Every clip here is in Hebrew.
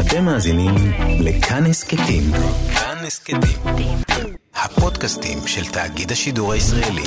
אתם מאזינים לכאן הסכתים. כאן הסכתים. הפודקאסטים של תאגיד השידור הישראלי.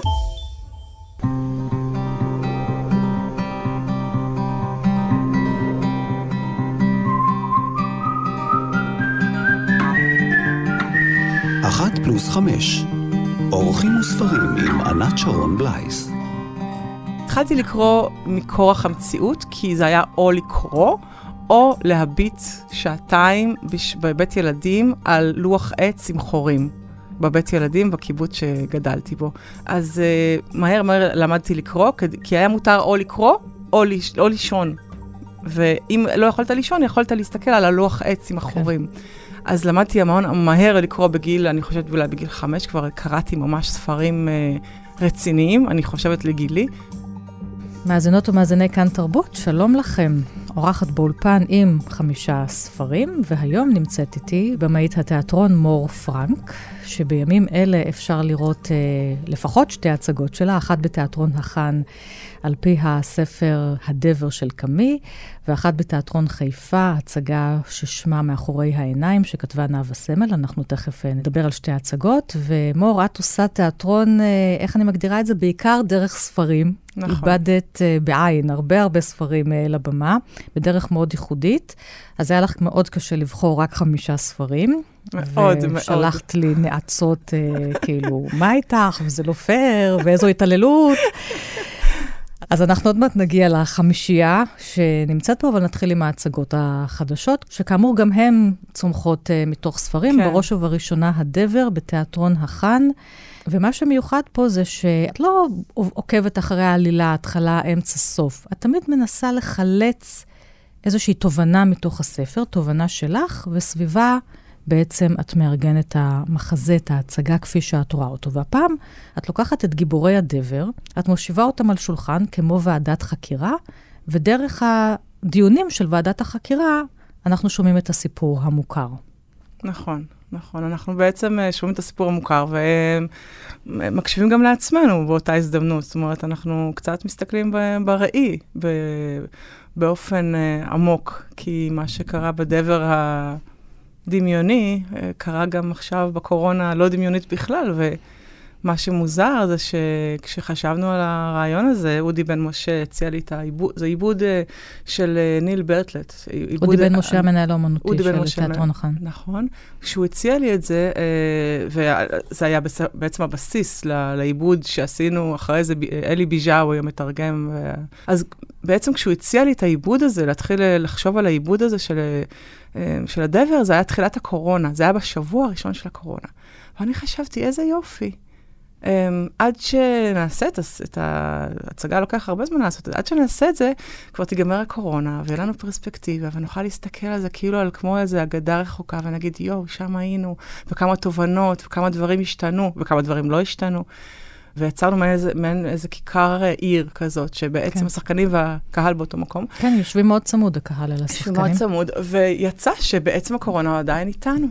אחת פלוס 5. אורחים וספרים עם ענת שרון בלייס. התחלתי לקרוא מכורח המציאות, כי זה היה או לקרוא, או להביט שעתיים בבית ילדים על לוח עץ עם חורים. בבית ילדים, בקיבוץ שגדלתי בו. אז מהר למדתי לקרוא, כי היה מותר או לקרוא, או לישון. ואם לא יכולת לישון, יכולת להסתכל על הלוח עץ עם החורים. אז למדתי מהר לקרוא בגיל, אני חושבת אולי בגיל 5, כבר קראתי ממש ספרים רציניים, אני חושבת לגילי. מאזינות ומאזיני כאן תרבות, שלום לכם. אורחת באולפן עם 5 ספרים, והיום נמצאת איתי במאית התיאטרון מור פרנק, שבימים אלה אפשר לראות לפחות 2 הצגות שלה, אחת בתיאטרון החאן על פי הספר הדבר של קמי, ואחת בתיאטרון חיפה, הצגה ששמה מאחורי העיניים, שכתבה נאוה סמל. אנחנו תכף נדבר על 2 הצגות, ומור, את עושה תיאטרון, איך אני מגדירה את זה? בעיקר דרך ספרים. נכון. איבדת בעין הרבה ספרים לבמה, בדרך מאוד ייחודית. אז היה לך מאוד קשה לבחור רק 5 ספרים. מאוד. ושלחת לי נעצות, כאילו, מה איתך? וזה לא פייר, ואיזו התעללות. אז אנחנו עוד מעט נגיע לחמישייה שנמצאת פה, אבל נתחיל עם ההצגות החדשות, שכאמור גם הן צומחות מתוך ספרים, כן. בראש ובראשונה הדבר בתיאטרון החאן, ומה שמיוחד פה זה שאת לא עוקבת אחרי העלילה, התחלה, אמצע, סוף. את תמיד מנסה לחלץ איזושהי תובנה מתוך הספר, תובנה שלך, וסביבה בעצם את מארגנת את המחזה, את ההצגה כפי שאת רואה אותו. והפעם את לוקחת את גיבורי הדבר, את מושיבה אותם על שולחן כמו ועדת חקירה, ודרך הדיונים של ועדת החקירה, אנחנו שומעים את הסיפור המוכר. נכון. אנחנו בעצם שומעים את הסיפור המוכר, ומקשיבים גם לעצמנו באותה הזדמנות. זאת אומרת, אנחנו קצת מסתכלים בראי, באופן עמוק, כי מה שקרה בדבר דמיוני, קרה גם עכשיו בקורונה לא דמיונית בכלל, ומה שמוזר זה שכשחשבנו על הרעיון הזה, אודי בן משה הציע לי את העיבוד, זה עיבוד של ניל ברטלט. אודי בן משה המנהל האומנותי של תיאטרון החאן. נכון. כשהוא הציע לי את זה, וזה היה בעצם הבסיס לעיבוד שעשינו אחרי זה, אלי ביז'ה, הוא היה מתרגם. אז בעצם כשהוא הציע לי את העיבוד הזה, להתחיל לחשוב על העיבוד הזה של הדבר, זה היה תחילת הקורונה, זה היה בשבוע הראשון של הקורונה. ואני חשבתי, איזה יופי. עד שנעשה את ההצגה, לוקח הרבה זמן לעשות את זה, עד שנעשה את זה, כבר תיגמר הקורונה, ויהיה לנו פרספקטיבה, ונוכל להסתכל על זה כאילו על כמו איזו אגדה רחוקה, ונגיד, שם היינו, וכמה תובנות, וכמה דברים השתנו, וכמה דברים לא השתנו. ויצרנו מעין איזה כיכר עיר כזאת, שבעצם השחקנים והקהל באותו מקום. כן, יושבים מאוד צמוד הקהל על השחקנים. יושבים מאוד צמוד, ויצא שבעצם הקורונה עדיין איתנו.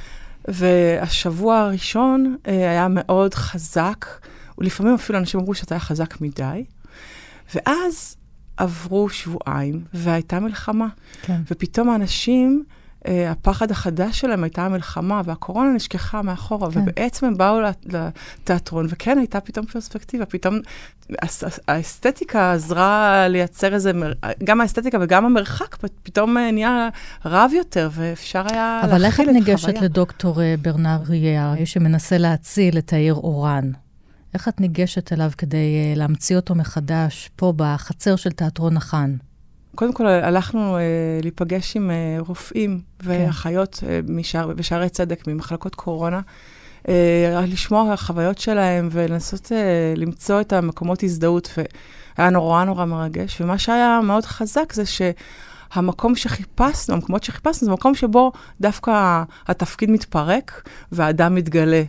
והשבוע הראשון היה מאוד חזק, ולפעמים אפילו אנשים אמרו שאתה היה חזק מדי, ואז עברו שבועיים, והייתה מלחמה. כן. ופתאום האנשים, הפחד החדש שלהם הייתה המלחמה, והקורונה נשכחה מאחורה, כן. ובעצם הם באו לתיאטרון, וכן הייתה פתאום פרספקטיבה, פתאום האסתטיקה עזרה לייצר איזה, גם האסתטיקה וגם המרחק, פתאום נהיה רב יותר, ואפשר היה אבל איך את ניגשת לדוקטור ברנר רייה, שמנסה להציל את העיר אורן? איך את ניגשת אליו כדי להמציא אותו מחדש, פה בחצר של תיאטרון החאן? קודם כל, הלכנו להיפגש עם רופאים ואחיות בשערי צדק, ממחלקות קורונה, לשמוע על החוויות שלהם ולנסות למצוא את המקומות הזדהות, והיה נורא מרגש. ומה שהיה מאוד חזק זה שהמקום שחיפשנו, המקומות שחיפשנו, זה מקום שבו דווקא התפקיד מתפרק, והאדם מתגלה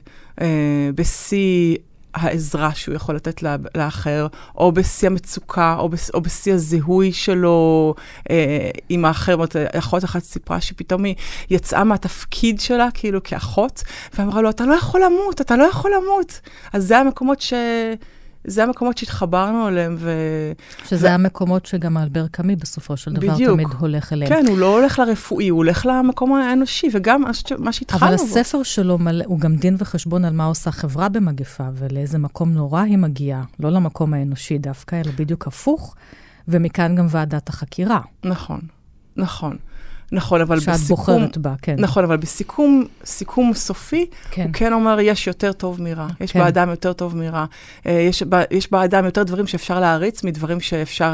בשיא העזרה שהוא יכול לתת לאחר, או בשיא המצוקה, או בשיא הזיהוי שלו עם האחר. אחות אחת סיפרה שפתאום היא יצאה מהתפקיד שלה, כאילו כאחות, ואמרה לו, אתה לא יכול למות. אז זה המקומות זה המקומות שהתחברנו אליהם. שזה המקומות שגם אלבר קאמי בסופו של דבר תמיד הולך אליהם. כן, הוא לא הולך לרפואי, הוא הולך למקום האנושי, וגם מה שהתחלנו. אבל הספר שלו הוא גם דין וחשבון על מה עושה חברה במגפה, ולאיזה מקום נורא היא מגיעה, לא למקום האנושי דווקא, אלא בדיוק הפוך, ומכאן גם ועדת החקירה. נכון, אבל שאת בוחרת בה, כן. נכון, אבל בסיכום סופי, הוא כן אומר, יש יותר טוב מרע. יש באדם יותר טוב מרע. יש באדם יותר דברים שאפשר להריץ, מדברים שאפשר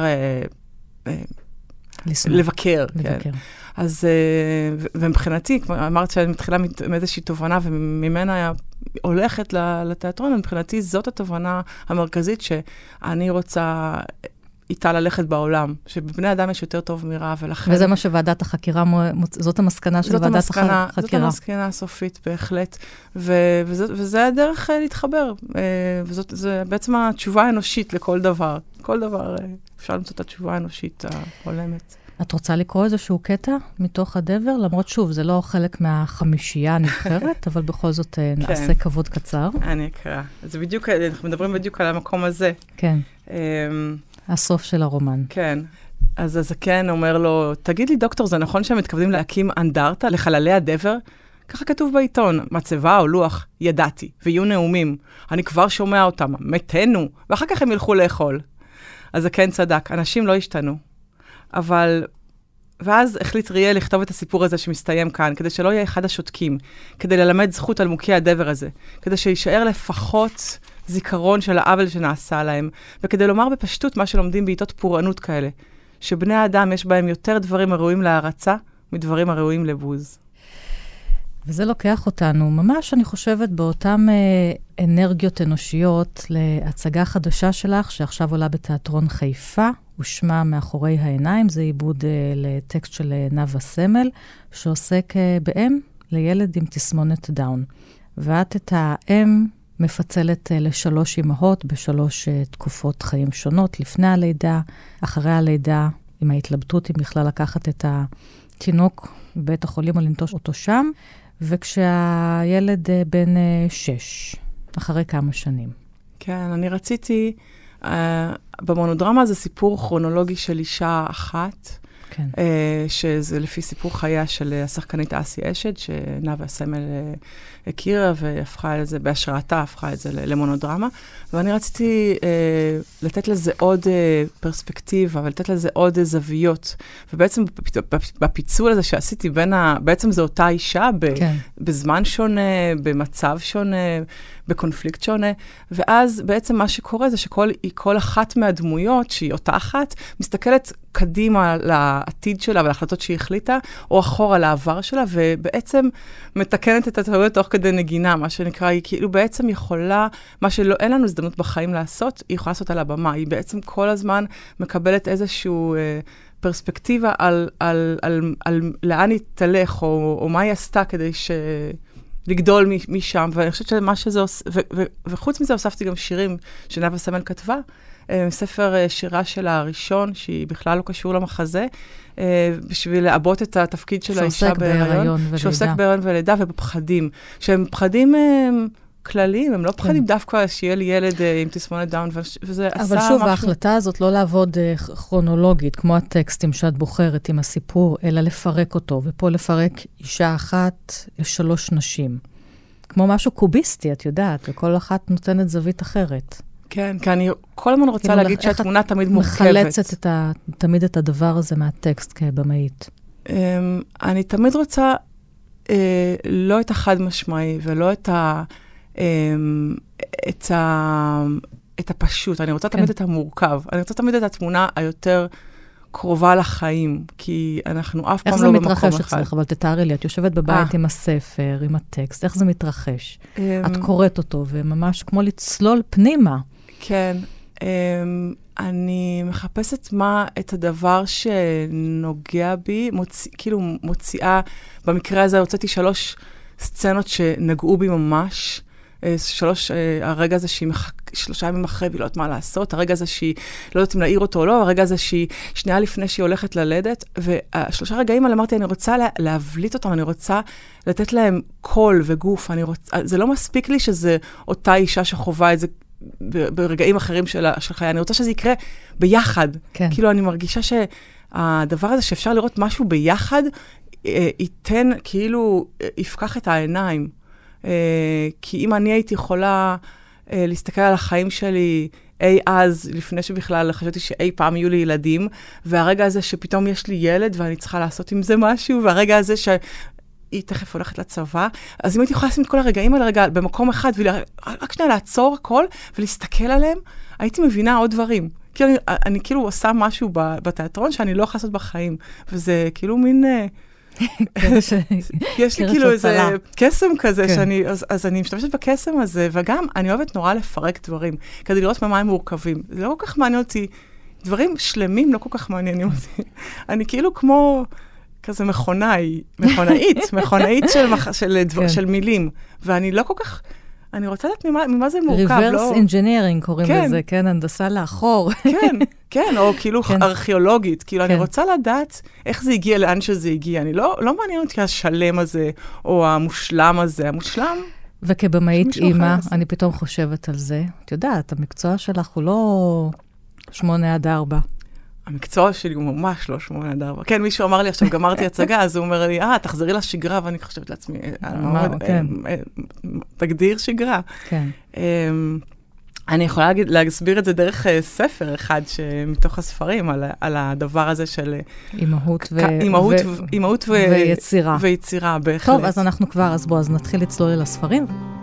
לבקר. אז, ומבחינתי, אמרת שאני מתחילה מאיזושהי תובנה, וממנה הולכת לתיאטרון, מבחינתי זאת התובנה המרכזית שאני רוצה איתה ללכת בעולם, שבבני אדם יש יותר טוב מרע, ולכן... וזה מה שוועדת החקירה, זאת המסקנה של ועדת החקירה. זאת המסקנה הסופית, בהחלט. וזה הדרך להתחבר. וזה בעצם התשובה האנושית לכל דבר. כל דבר אפשר למצוא את התשובה האנושית ההולמת. את רוצה לקרוא איזשהו קטע מתוך הדבר? למרות שוב, זה לא חלק מהחמישייה הנבחרת, אבל בכל זאת נעשה כבוד קצר. אני אקרא. זה בדיוק, אנחנו מדברים בדיוק על המקום הזה. כן. הסוף של הרומן. כן. אז הזקן אומר לו, תגיד לי דוקטור, זה נכון שהם מתכוונים להקים אנדרטה לחללי הדבר? ככה כתוב בעיתון, מצבה או לוח, ידעתי, ויהיו נאומים. אני כבר שומע אותם, מתנו, ואחר כך הם ילכו לאכול. אז הזקן צדק, אנשים לא השתנו. אבל, ואז החליט ריאל לכתוב את הסיפור הזה שמסתיים כאן, כדי שלא יהיה אחד השותקים, כדי ללמד זכות על מוקי הדבר הזה, כדי שישאר לפחות זיכרון של העוול שנעשה להם, וכדי לומר בפשטות מה שלומדים בעיתות פורענות כאלה, שבני האדם יש בהם יותר דברים הראויים להערצה, מדברים הראויים לבוז. וזה לוקח אותנו, ממש אני חושבת, באותם אנרגיות אנושיות להצגה חדשה שלך, שעכשיו עולה בתיאטרון חיפה, ושמה מאחורי העיניים, זה עיבוד לטקסט של נאוה סמל, שעוסק באם לילד עם תסמונת דאון. ואת את האם מפצלת לשלוש אמהות בשלוש תקופות חיים שונות, לפני הלידה, אחרי הלידה, עם ההתלבטות, אם בכלל לקחת את התינוק בבית החולים או לנטוש אותו שם, וכשהילד בן 6, אחרי כמה שנים. כן, אני רציתי, במונודרמה זה סיפור כרונולוגי של אישה אחת, כן. שזה לפי סיפור חייה של השחקנית אסי אשד, שנאוה סמל הכירה והפכה את זה, בהשראתה הפכה את זה למונודרמה, ואני רציתי לתת לזה עוד פרספקטיבה, ולתת לזה עוד זוויות, ובעצם בפיצול הזה שעשיתי בעצם זו אותה אישה, בזמן שונה, במצב שונה, בקונפליקט שונה, ואז בעצם מה שקורה זה שכל אחת מהדמויות, שהיא אותה אחת, מסתכלת קדימה לעתיד שלה ולהחלטות שהיא החליטה, או אחורה לעבר שלה, ובעצם מתקנת את הטעויות תוך כדי נגינה, מה שנקרא, היא כאילו בעצם יכולה, מה אין לנו הזדמנות בחיים לעשות, היא יכולה לעשות על הבמה, היא בעצם כל הזמן מקבלת איזשהו פרספקטיבה על לאן היא תלך, או מה היא עשתה כדי לגדול משם, ואני חושבת שמה שזה עושה, וחוץ מזה הוספתי גם שירים שנאוה סמל כתבה, ספר שירה שלה הראשון, שהיא בכלל לא קשור למחזה, בשביל לעבות את התפקיד של האישה בהיריון, שעוסק בהיריון ולידה ובפחדים, שהם פחדים כלליים, הם לא פחדים דווקא שיהיה לי ילד עם תסמונת דאון, וזה עשה משהו... אבל שוב, ההחלטה הזאת לא לעבוד כרונולוגית, כמו הטקסטים שאת בוחרת עם הסיפור, אלא לפרק אותו, ופה לפרק אישה אחת, 3 נשים. כמו משהו קוביסטי, את יודעת, וכל אחת נותנת זווית אחרת. כן, כי אני כל הזמן רוצה להגיד שהתמונה תמיד מורכבת. מחלצת תמיד את הדבר הזה מהטקסט כבמאית. אני תמיד רוצה לא את החד משמעי, ולא את הפשוט. אני רוצה תמיד את המורכב. אני רוצה תמיד את התמונה היותר קרובה לחיים, כי אנחנו אף פעם לא במקום אחד. איך זה מתרחש אצלך? אבל תתארי לי, את יושבת בבית עם הספר, עם הטקסט, איך זה מתרחש? את קוראת אותו, וממש כמו לצלול פנימה. כן, אני מחפשת את הדבר שנוגע בי, כאילו מוציאה, במקרה הזה הוצאתי 3 סצנות שנגעו בי ממש, 3, הרגע הזה שהיא 3 ימים אחרי והיא לא יודעת מה לעשות, הרגע הזה שהיא לא יודעת אם להעיר אותו או לא, הרגע הזה שהיא שנייה לפני שהיא הולכת ללדת, וה3 רגעים האלה אמרתי, אני רוצה להבליט אותם, אני רוצה לתת להם קול וגוף, זה לא מספיק לי שזה אותה אישה שחובה את זה, ברגעים אחרים של חיי. אני רוצה שזה יקרה ביחד. כן. כאילו, אני מרגישה שהדבר הזה שאפשר לראות משהו ביחד, ייתן, כאילו, יפקח את העיניים. כי אם אני הייתי יכולה להסתכל על החיים שלי אז, לפני שבכלל חשבתי שאי פעם יהיו לי ילדים, והרגע הזה שפתאום יש לי ילד ואני צריכה לעשות עם זה משהו, והרגע הזה שהיא תכף הולכת לצבא, אז אם הייתי יכולה לשים את כל הרגעים על הרגע במקום אחד, רק שנייה לעצור הכל ולהסתכל עליהם, הייתי מבינה עוד דברים. כאילו, אני כאילו עושה משהו בתיאטרון שאני לא יכולה לעשות בחיים, וזה כאילו מין... יש לי כאילו איזה קסם כזה, אז אני משתמשת בקסם הזה, וגם אני אוהבת נורא לפרק דברים, כדי לראות מה הם מורכבים. זה לא כל כך מעניין אותי, דברים שלמים לא כל כך מעניינים אותי. אני כאילו כמו כזה מכונאית של מילים, ואני לא כל כך... אני רוצה לדעת ממה זה מורכב, לא... reverse engineering קוראים לזה, כן, הנדסה לאחור. כן, או כאילו ארכיאולוגית, כאילו אני רוצה לדעת איך זה הגיע, לאן שזה הגיע. אני לא מעניין אותי השלם הזה, או המושלם הזה, המושלם... וכבמאית אימא, אני פתאום חושבת על זה. את יודעת, המקצוע שלך הוא לא 8-4. המקצוע שלי הוא ממש לא 8-4. כן, מישהו אמר לי עכשיו, גמרתי הצגה, אז הוא אומר לי, תחזרי לשגרה, ואני חושבת לעצמי, תגדיר שגרה. כן. אני יכולה להסביר את זה דרך ספר אחד מתוך הספרים, על הדבר הזה של... אימהות ויצירה. ויצירה, בהחלט. טוב, אז אנחנו כבר, אז נתחיל לצלול אל הספרים.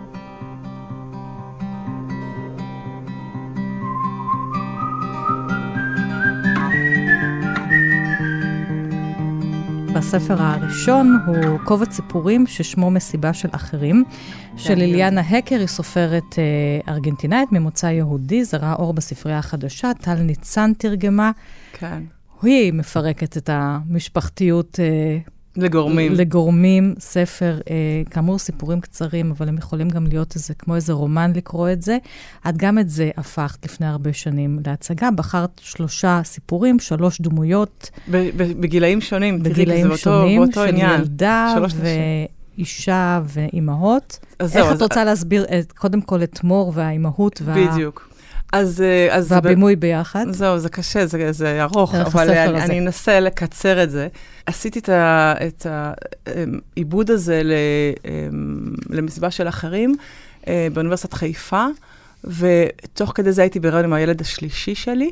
הספר הראשון הוא קובץ סיפורים ששמו מסיבה של אחרים, של ליליאנה הקר, היא סופרת ארגנטינאית ממוצא יהודי, זרעה אור בספרייה החדשה, טל ניצן תרגמה. כן. היא מפרקת את המשפחתיות לגורמים, ספר, כאמור סיפורים קצרים, אבל הם יכולים גם להיות כמו איזה רומן לקרוא את זה. את גם את זה הפכת לפני הרבה שנים להצגה, בחרת 3 סיפורים, 3 דמויות. בגילאים שונים, בגילאים שונים, של ילדה ואישה ואימהות. איך את רוצה להסביר קודם כל את מור והאימהות בדיוק. והבימוי ביחד. זהו, זה קשה, זה ארוך, אבל אני אנסה לקצר את זה. עשיתי את העיבוד הזה למסיבה של אחרים באוניברסיטת חיפה, ותוך כדי זה הייתי בהיריון עם הילד השלישי שלי,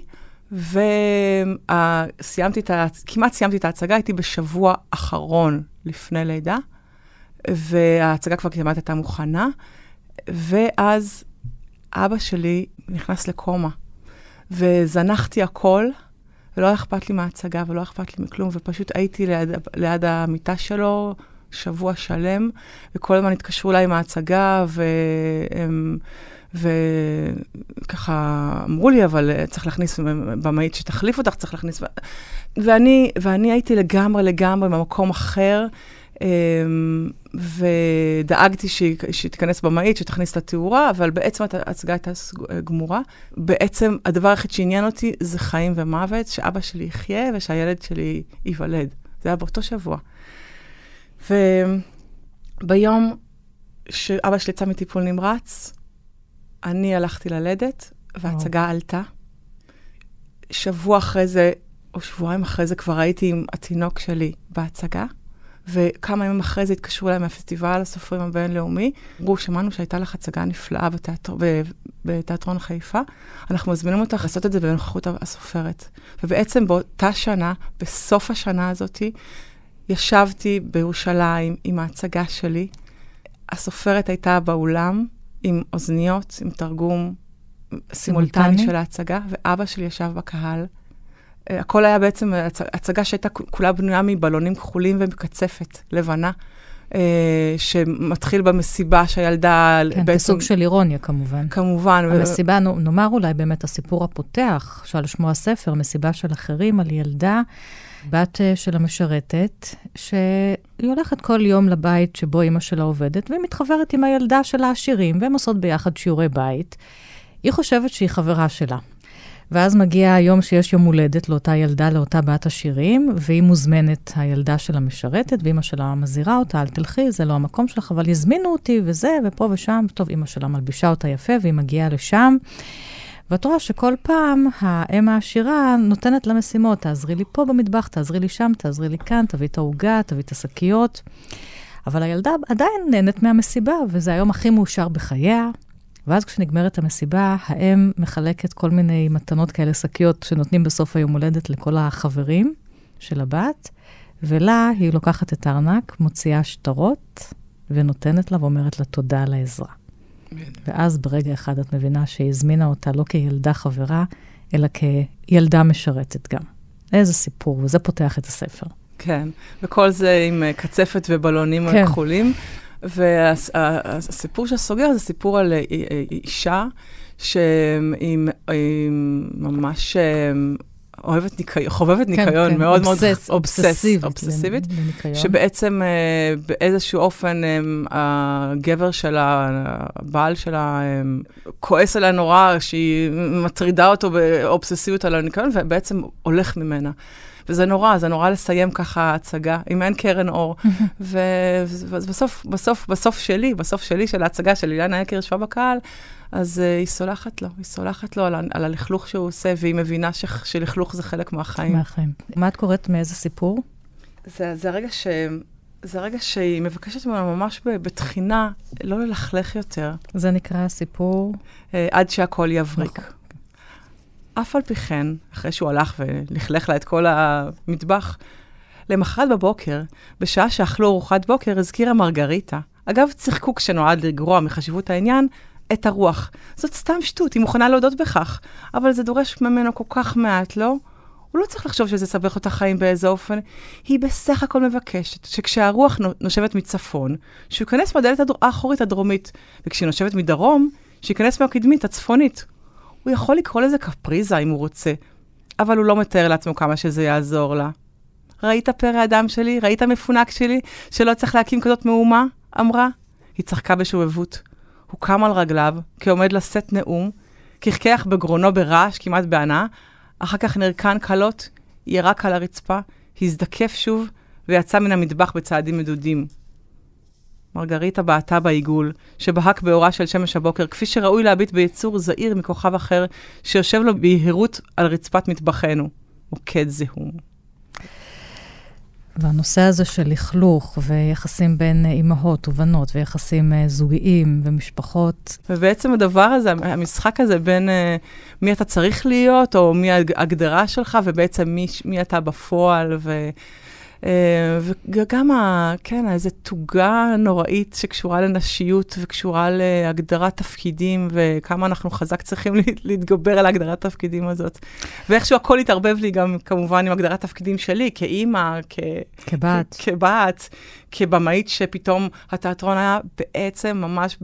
כמעט סיימתי את ההצגה, הייתי בשבוע אחרון לפני לידה, וההצגה כבר כמעט הייתה מוכנה, ואז אבא שלי נכנס לקומה, וזנחתי הכל, ולא אכפת לי מההצגה, ולא אכפת לי מכלום, ופשוט הייתי ליד המיטה שלו שבוע שלם, וכל הזמן התקשרו אליי עם ההצגה, וככה אמרו לי, אבל צריך להכניס במאית שתחליף אותך, צריך להכניס... ואני הייתי לגמרי במקום אחר, ודאגתי שהיא תיכנס במאית, שתכניס לתאורה, אבל בעצם ההצגה הייתה גמורה. בעצם הדבר היחיד שעניין אותי זה חיים ומוות, שאבא שלי יחיה ושהילד שלי ייוולד. זה היה באותו שבוע. וביום שאבא שלי יצא מטיפול נמרץ, אני הלכתי ללדת, וההצגה עלתה. שבוע אחרי זה, או שבועיים אחרי זה, כבר הייתי עם התינוק שלי בהצגה, וכמה ימים אחרי זה התקשרו אליי מהפסטיבל הסופרים הבינלאומי, אמרו, שמענו שהייתה לך הצגה נפלאה בתיאטרון חיפה, אנחנו מזמינים אותך לעשות את זה בנוכחות הסופרת. ובעצם באותה שנה, בסוף השנה הזאת, ישבתי בירושלים עם ההצגה שלי, הסופרת הייתה באולם עם אוזניות, עם תרגום סימולטני של ההצגה, ואבא שלי ישב בקהל. הכל היה בעצם הצגה שהייתה כולה בנויה מבלונים כחולים ומקצפת, לבנה, שמתחיל במסיבה שהילדה... כן, בסוג של אירוניה כמובן. כמובן. המסיבה, נאמר אולי באמת הסיפור הפותח, שעל שמו הספר, מסיבה של אחרים, על ילדה, בת של המשרתת, שהיא הולכת כל יום לבית שבו אמא שלה עובדת, והיא מתחברת עם הילדה של העשירים, והם עושות ביחד שיעורי בית. היא חושבת שהיא חברה שלה. ואז מגיע היום שיש יום הולדת לאותה ילדה, לאותה בת השירים, והיא מוזמנת, הילדה שלה משרתת, ואמא שלה מזהירה אותה, אל תלכי, זה לא המקום שלך, אבל יזמינו אותי וזה, ופה ושם, טוב, אמא שלה מלבישה אותה יפה, והיא מגיעה לשם, ואת רואה שכל פעם האם העשירה נותנת לה משימות, תעזרי לי פה במטבח, תעזרי לי שם, תעזרי לי כאן, תביא את העוגה, תביא את השקיות, אבל הילדה עדיין נהנית מהמסיבה, וזה היום הכי מאושר בחייה, ואז כשנגמרת המסיבה, האם מחלקת כל מיני מתנות כאלה, שקיות שנותנים בסוף היום הולדת לכל החברים של הבת, ולה היא לוקחת את הארנק, מוציאה שטרות, ונותנת לה ואומרת לה תודה על העזרה. ואז ברגע אחד את מבינה שהיא הזמינה אותה לא כילדה חברה, אלא כילדה משרתת גם. איזה סיפור, וזה פותח את הספר. כן, וכל זה עם קצפת ובלונים כחולים. והסיפור שהסוגר זה סיפור על אישה שהיא ממש חובבת ניקיון, מאוד מאוד אובססיבית, שבעצם באיזשהו אופן הגבר שלה, הבעל שלה, כועס עליה נורא, שהיא מטרידה אותו באובססיביות על הניקיון, ובעצם הולך ממנה. וזה נורא לסיים ככה הצגה, אם אין קרן אור. ובסוף שלי, של ההצגה של אילנה יקר ישבה בקהל, אז היא סולחת לו על הלכלוך שהוא עושה, והיא מבינה שלכלוך זה חלק מהחיים. מה את קוראת מאיזה סיפור? זה הרגע שהיא מבקשת ממנו ממש בתחינה, לא ללכלך יותר. זה נקרא סיפור? עד שהכל יבריק. אף על פי כן, אחרי שהוא הלך ולכלך לה את כל המטבח, למחרת בבוקר, בשעה שאכלו ארוחת בוקר, הזכירה מרגריטה. אגב, צחקוק שנועד לגרוע מחשיבות העניין, את הרוח. זאת סתם שטות, היא מוכנה להודות בכך, אבל זה דורש ממנו כל כך מעט, לא? הוא לא צריך לחשוב שזה סבך אותה חיים באיזה אופן. היא בסך הכל מבקשת שכשהרוח נושבת מצפון, שהוא ייכנס מהדלת האחורית הדרומית, וכשהיא נושבת מדרום, שייכנס מהקדמית הצפונית. הוא יכול לקרוא לזה קפריזה אם הוא רוצה, אבל הוא לא מתאר לעצמו כמה שזה יעזור לה. ראית פרא אדם שלי? ראית מפונק שלי? שלא צריך להקים כזאת מאומה? אמרה. היא צחקה בשובבות. הוא קם על רגליו, כעומד לשאת נאום, כחכח בגרונו ברעש, כמעט בענה, אחר כך נרקן קלות, ירק על הרצפה, הזדקף שוב, ויצא מן המטבח בצעדים מדודים. מרגריטה בעטה בעיגול, שבהק באורה של שמש הבוקר, כפי שראוי להביט ביצור זעיר מכוכב אחר, שיושב לו בהירות על רצפת מטבחנו. מוקד זהום. והנושא הזה של לכלוך, ויחסים בין אימהות ובנות, ויחסים זוגיים ומשפחות. ובעצם הדבר הזה, המשחק הזה בין מי אתה צריך להיות, או מי ההגדרה שלך, ובעצם מי אתה בפועל, וגם, כן, איזו תוגה נוראית שקשורה לנשיות וקשורה להגדרת תפקידים, וכמה אנחנו חזק צריכים להתגבר על הגדרת תפקידים ואיכשהו הכל התערבב לי גם כמובן עם הגדרת תפקידים שלי, כאימא, כבת, כבמאית שפתאום התיאטרון היה בעצם ממש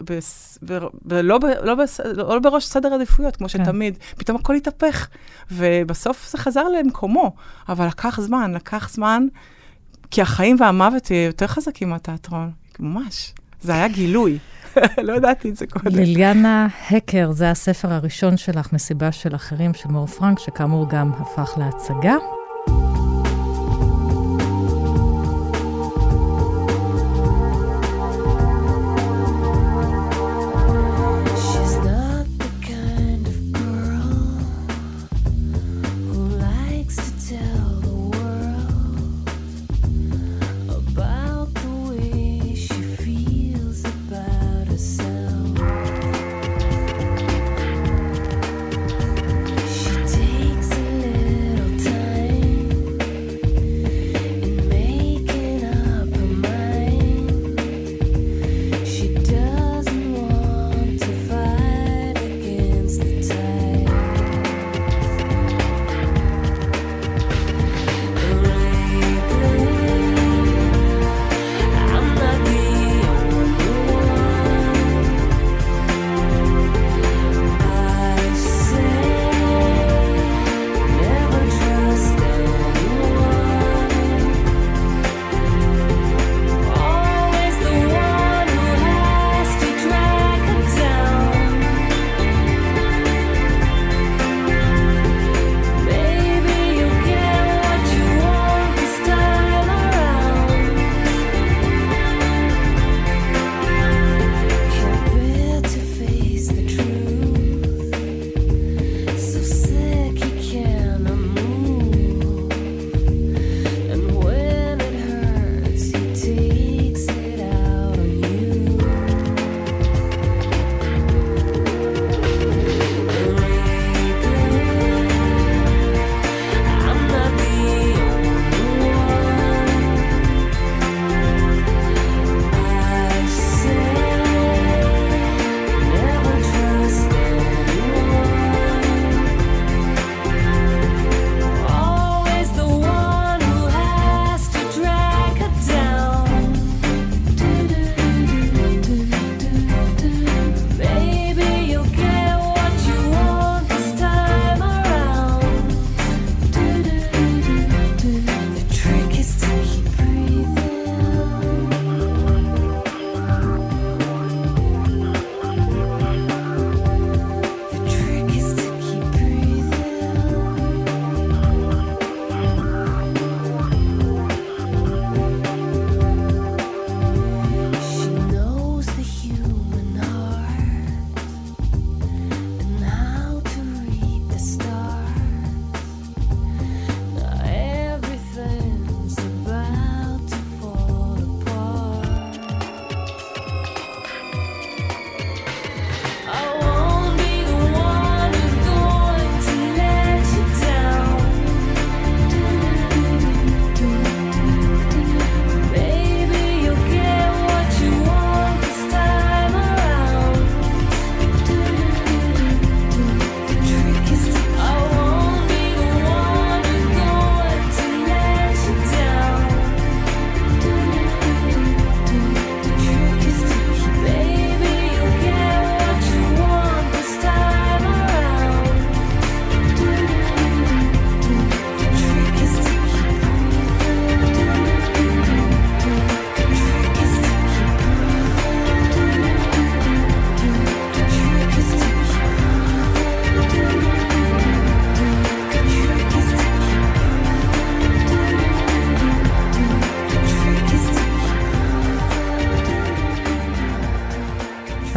לא בראש סדר עדיפויות, כמו שתמיד. פתאום הכל התהפך, ובסוף זה חזר למקומו, אבל לקח זמן, כי החיים והמוות יותר חזקים מהתיאטרון, ממש. זה היה גילוי. לא ידעתי את זה קודם. ליליאנה הקר, זה הספר הראשון שלך, מסיבה של אחרים, של מור פרנק, שכאמור גם הפך להצגה. Takes a little time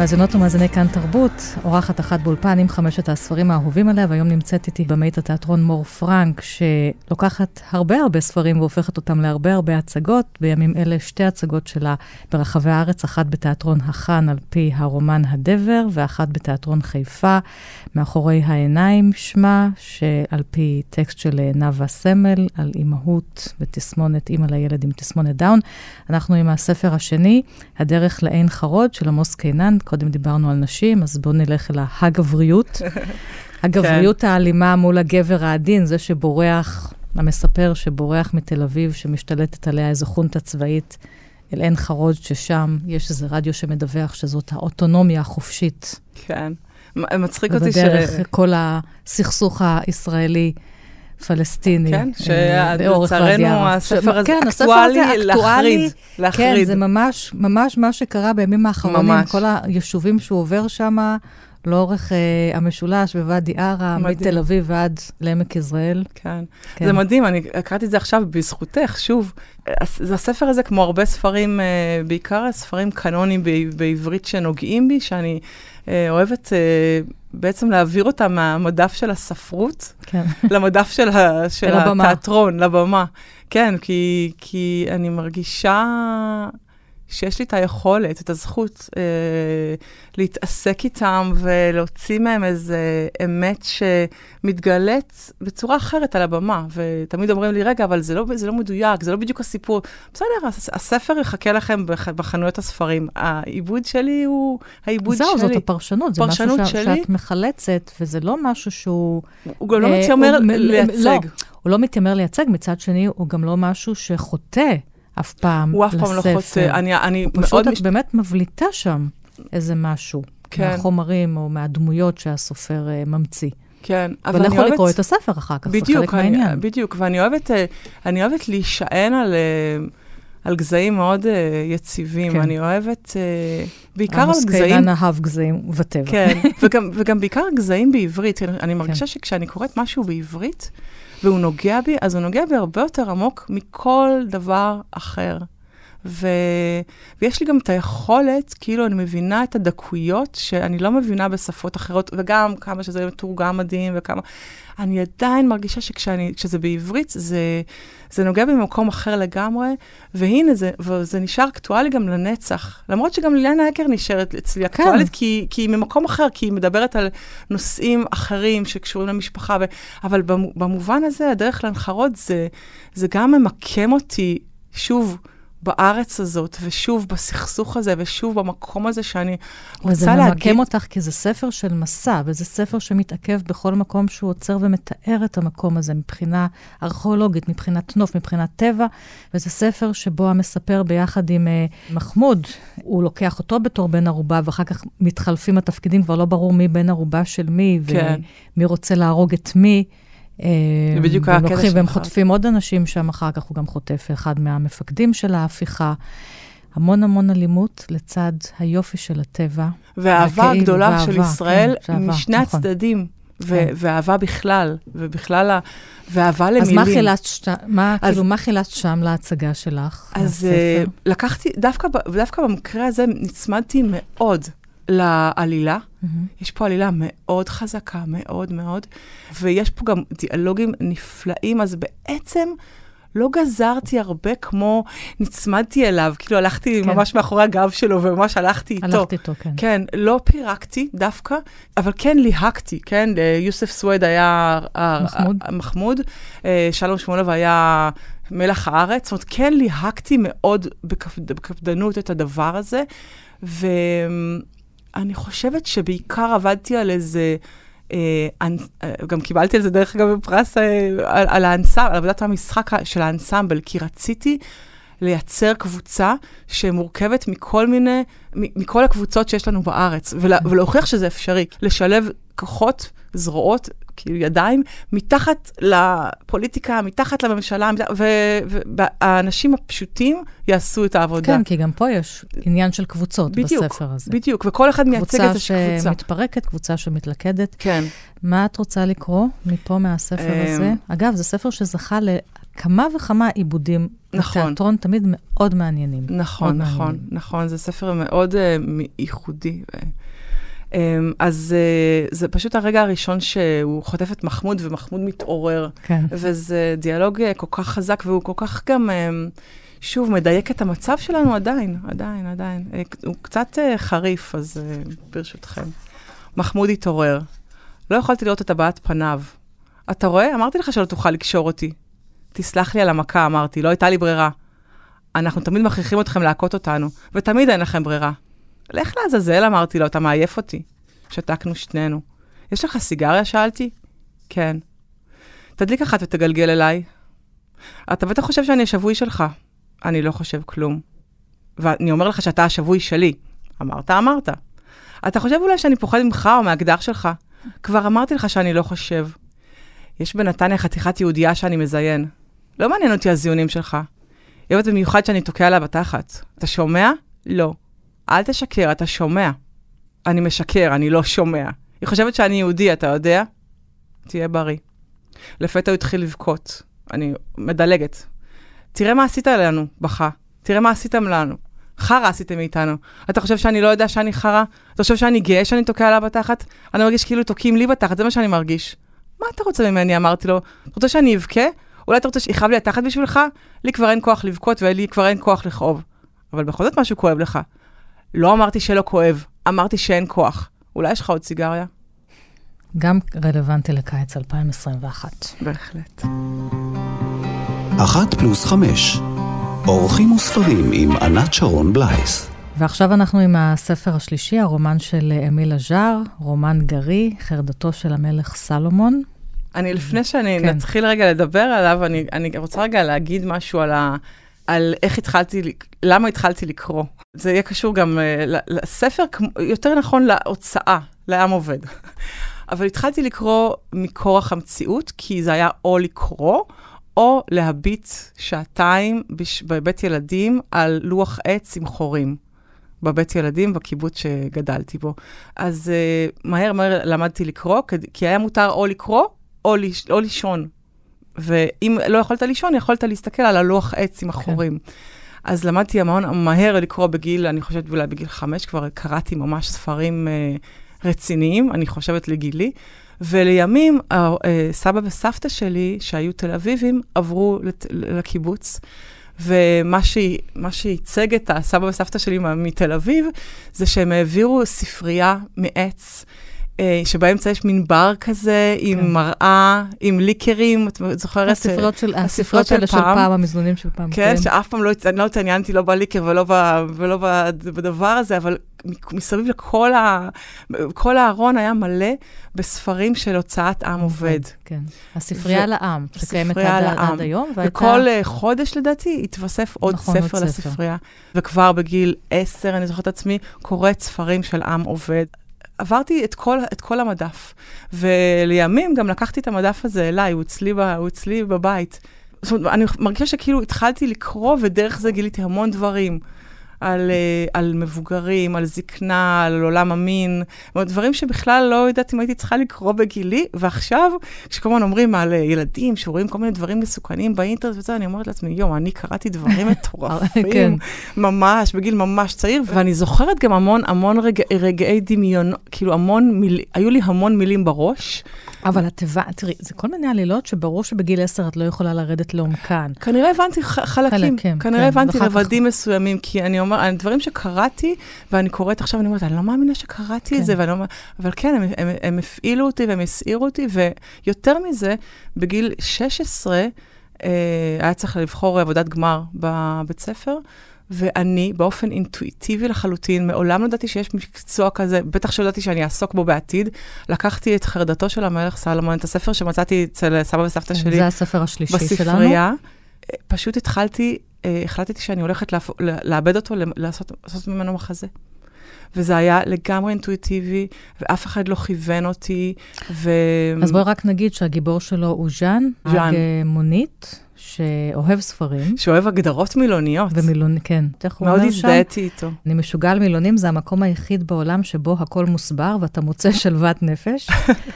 מאזינות ומאזיני כאן תרבות, אורחת אחת באולפן עם 5 הספרים האהובים עליה, והיום נמצאת איתי במאית התיאטרון מור פרנק, שלוקחת הרבה ספרים והופכת אותם להרבה הצגות. בימים אלה 2 הצגות שלה ברחבי הארץ, אחת בתיאטרון החאן על פי הרומן הדבר, ואחת בתיאטרון חיפה, מאחורי העיניים שמה, שעל פי טקסט של נאווה סמל, על אימהות ותסמונת, אימא לילד עם תסמונת דאון. אנחנו עם הספר השני, הדרך לעין חרוד של עמוס קינן. קודם דיברנו על נשים, אז בואו נלך אל הגבריות. הגבריות האלימה מול הגבר העדין, זה שבורח, המספר שבורח מתל אביב, שמשתלטת עליה איזו חונטה צבאית, אל עין חרוד, ששם יש איזה רדיו שמדווח שזאת האוטונומיה החופשית. כן. מצחיק אותי ובדרך כל הסכסוך הישראלי, פלסטיני. כן, שלצערנו הספר הזה אקטואלי להחריד. כן, זה ממש מה שקרה בימים האחרונים. כל היישובים שהוא עובר שם, לאורך המשולש בוואדי ערה, מתל אביב ועד לעמק יזרעאל. כן, זה מדהים, אני קראתי את זה עכשיו בזכותך, שוב. הספר הזה, כמו הרבה ספרים, בעיקר ספרים קנונים בעברית שנוגעים בי, שאני אוהבת בעצם להעביר אותם מהמדף של הספרות, למדף של התיאטרון, לבמה. כן, כי אני מרגישה שיש לי את היכולת, את הזכות להתעסק איתם ולהוציא מהם איזה אמת שמתגלית בצורה אחרת על הבמה. ותמיד אומרים לי, רגע, אבל זה לא מדויק, זה לא בדיוק הסיפור. בסדר, הספר יחכה לכם בחנויות הספרים. העיבוד שלי הוא העיבוד שלי. זהו, זאת הפרשנות. זה משהו שאת מחלצת, וזה לא משהו שהוא... הוא גם לא מתיימר לייצג. לא, הוא לא מתיימר לייצג, מצד שני, הוא גם לא משהו שחוטא. אף פעם הוא אף פעם לא חוטא. אני פשוט את באמת מבליטה שם איזה משהו, מהחומרים או מהדמויות שהסופר ממציא. כן. אבל יכול לקרוא את הספר אחר כך, זה חלק מהעניין. בדיוק, ואני אוהבת להישען על גזעים מאוד יציבים. אני אוהבת בעיקר על גזעים... עמוס קינן אהב גזעים וטבע. כן, וגם בעיקר גזעים בעברית. אני מרגישה שכשאני קוראת משהו בעברית, והוא נוגע בי, אז הוא נוגע בי הרבה יותר עמוק מכל דבר אחר. ויש לי גם את היכולת, כאילו אני מבינה את הדקויות שאני לא מבינה בשפות אחרות, וגם כמה שזה מתורגם מדהים, וכמה... אני עדיין מרגישה שכשזה בעברית, זה נוגע בי במקום אחר לגמרי, והנה זה נשאר אקטואלי גם לנצח. למרות שגם ליליאנה אקר נשארת אצלי אקטואלית, כי היא ממקום אחר, כי היא מדברת על נושאים אחרים שקשורים למשפחה, אבל במובן הזה, הדרך לעין חרוד, זה גם ממקם אותי שוב בארץ הזאת, ושוב בסכסוך הזה, ושוב במקום הזה שאני רוצה להגיד... וזה ממקם אותך, כי זה ספר של מסע, וזה ספר שמתעכב בכל מקום שהוא עוצר ומתאר את המקום הזה, מבחינה ארכיאולוגית, מבחינת נוף, מבחינת טבע, וזה ספר שבו המספר ביחד עם מחמוד, הוא לוקח אותו בתור בן ערובה, ואחר כך מתחלפים התפקידים, כבר לא ברור מי בן ערובה של מי, ומי רוצה להרוג את מי. והם לוקחים והם חוטפים עוד אנשים שם, אחר כך הוא גם חוטף אחד מהמפקדים של ההפיכה. המון אלימות לצד היופי של הטבע. והאהבה הגדולה של ישראל משני הצדדים, ואהבה בכלל, ואהבה למילים. אז מה חילצת שם להצגה שלך? אז לקחתי, דווקא במקרה הזה נצמדתי מאוד לעלילה. יש פה עלילה מאוד חזקה, מאוד מאוד, ויש פה גם דיאלוגים נפלאים, אז בעצם לא גזרתי הרבה כמו נצמדתי אליו, כאילו הלכתי ממש מאחורי הגב שלו, וממש הלכתי איתו. הלכתי איתו, כן. כן, לא פירקתי דווקא, אבל כן ליהקתי, כן? יוסף סוויד היה מחמוד, שלום שמואלוב היה מלח הארץ, זאת אומרת, כן ליהקתי מאוד בקפדנות את הדבר הזה, אני חושבת שבעיקר עבדתי על איזה, גם קיבלתי על זה דרך אגב בפרס, על עבודת המשחק של האנסמבל, כי רציתי לייצר קבוצה שמורכבת מכל הקבוצות שיש לנו בארץ, ולהוכיח שזה אפשרי, לשלב כוחות, זרועות, כאילו ידיים, מתחת לפוליטיקה, מתחת לממשלה, והאנשים הפשוטים יעשו את העבודה. כן, כי גם פה יש עניין של קבוצות בספר הזה. בדיוק, וכל אחד מייצג איזושהי קבוצה. קבוצה שמתפרקת, קבוצה שמתלכדת. כן. מה את רוצה לקרוא מפה מהספר הזה? אגב, זה ספר שזכה כמה וכמה עיבודים. נכון. התיאטרון תמיד מאוד מעניינים. נכון, נכון, נכון. זה ספר מאוד ייחודי. אז זה פשוט הרגע הראשון שהוא חוטף את מחמוד, ומחמוד מתעורר. כן. וזה דיאלוג כל כך חזק, והוא כל כך גם, שוב, מדייק את המצב שלנו עדיין. הוא קצת חריף, אז ברשותכם. מחמוד התעורר. לא יכולתי לראות את הבעת פניו. אתה רואה? אמרתי לך שלא תוכל לקשור אותי. תסלח לי על המכה, אמרתי, לא הייתה לי ברירה. אנחנו תמיד מכריחים אתכם להכות אותנו, ותמיד אין לכם ברירה. לך לעזאזל, אמרתי לו, אתה מעייף אותי. שתקנו שנינו. יש לך סיגריה, שאלתי? כן. תדליק אחת ותגלגל אליי. אתה בטח חושב שאני השבוי שלך. אני לא חושב כלום. ואני אומר לך שאתה השבוי שלי. אמרת. אתה חושב אולי שאני פוחד ממך או מהגדח שלך? כבר אמרתי לך שאני לא חושב. יש בנתניה חתיכת יהודייה שאני מזיין. לא מעניין אותי הזיונים שלך. יובת במיוחד שאני תוקע לה בתחת. אתה שומע? לא. אל תשקר, אתה שומע. אני משקר, אני לא שומע. היא חושבת שאני יהודי, אתה יודע? תהיה בריא. לפתע הוא התחיל לבכות. אני מדלגת. תראה מה עשית לנו, בכה. תראה מה עשיתם לנו. חרה עשיתם מאיתנו. אתה חושב שאני לא יודע שאני חרה? אתה חושב שאני גאה שאני תוקע לה בתחת? אני מרגיש כאילו תוקים לי בתחת, זה מה שאני מרגיש. מה אתה רוצה ממני? אמרתי לו. אתה רוצה שאני אבכה? אולי אתה רוצה שיכאב לי התחת בשבילך? לי כבר אין כוח לבכות ולי כבר אין כוח לכאוב. אבל בכל זאת משהו כואב לך. לא אמרתי שלא כואב, אמרתי שאין כוח. אולי יש לך עוד סיגריה? גם רלוונטי לקיץ 2021. בהחלט. 1+5 אורחים וספרים עם ענת שרון בלייס. ועכשיו אנחנו עם הספר השלישי, הרומן של אמיל אג'אר, רומן גרי, חרדתו של המלך סלומון. לפני שאני נתחיל רגע לדבר עליו, אני רוצה רגע להגיד משהו על איך למה התחלתי לקרוא. זה יהיה קשור גם לספר, יותר נכון להוצאה, לעם עובד. אבל התחלתי לקרוא מכורח המציאות, כי זה היה או לקרוא, או להביט שעתיים בבית ילדים על לוח עץ עם חורים. בבית ילדים, בקיבוץ שגדלתי בו. אז מהר למדתי לקרוא, כי היה מותר או לקרוא, או לישון. ואם לא יכולת לישון, יכולת להסתכל על הלוח עץ עם החורים. אז למדתי מהר לקרוא בגיל, אני חושבת אולי בגיל 5, כבר קראתי ממש ספרים רציניים, אני חושבת לגילי, ולימים סבא וסבתא שלי, שהיו תל אביבים, עברו לקיבוץ, ומה שהצג את הסבא וסבתא שלי מתל אביב, זה שהם העבירו ספרייה מעץ, שבאמצע יש מין בר כזה, עם מראה, עם ליקרים, את זוכרת? הספרות של פעם, המזנונים של פעם. כן, שאף פעם לא התעניינתי, לא בליקר ולא בדבר הזה, אבל מסביב כל הארון היה מלא בספרים של הוצאת עם עובד. כן, הספרייה לעם, שקיימת עד היום. וכל חודש לדעתי התווסף עוד ספר לספרייה. וכבר בגיל 10, אני זוכרת עצמי, קוראת ספרים של עם עובד. עברתי את כל המדף, ולימים גם לקחתי את המדף הזה אליי, הוא אצלי בבית. זאת אומרת, אני מרגישה שכאילו התחלתי לקרוא, ודרך זה גיליתי המון דברים, על מבוגרים, על זקנה, על עולם המין, דברים שבכלל לא יודעת אם הייתי צריכה לקרוא בגילי, ועכשיו, כשכמובן אומרים על ילדים, שרואים כל מיני דברים מסוכנים באינטרנט וזה, אני אומרת לעצמי, אני קראתי דברים מטורפים, ממש, בגיל ממש צעיר, ואני זוכרת גם המון רגעי דמיון, כאילו היו לי המון מילים בראש. אבל תראי, זה כל מיני עלילות שברור שבגיל 10 את לא יכולה לרדת לעומקן. כנראה הבנתי חלקים, כנראה הבנתי רבדים מסוימים, כי אני אומר, דברים שקראתי, ואני קוראת עכשיו, אני אומרת, אני לא מאמינה שקראתי את זה, אבל כן, הם הפעילו אותי והם הסעירו אותי, ויותר מזה, בגיל 16, היה צריך לבחור עבודת גמר בבית ספר, ואני, באופן אינטואיטיבי לחלוטין, מעולם לא ידעתי שיש מקצוע כזה, בטח שידעתי שאני אעסוק בו בעתיד, לקחתי את חרדתו של המלך סלומון, את הספר שמצאתי אצל סבא וסבתא שלי. זה הספר השלישי שלנו. בספרייה. פשוט החלטתי שאני הולכת לאבד אותו, לעשות ממנו מחזה. וזה היה לגמרי אינטואיטיבי, ואף אחד לא כיוון אותי. אז בואי רק נגיד שהגיבור שלו הוא ז'אן, מונית, שאוהב ספרים. שאוהב הגדרות מילוניות. כן. מאוד הזדהיתי איתו. אני משוגע על מילונים, זה המקום היחיד בעולם שבו הכל מוסבר, ואתה מוצא שלוות נפש.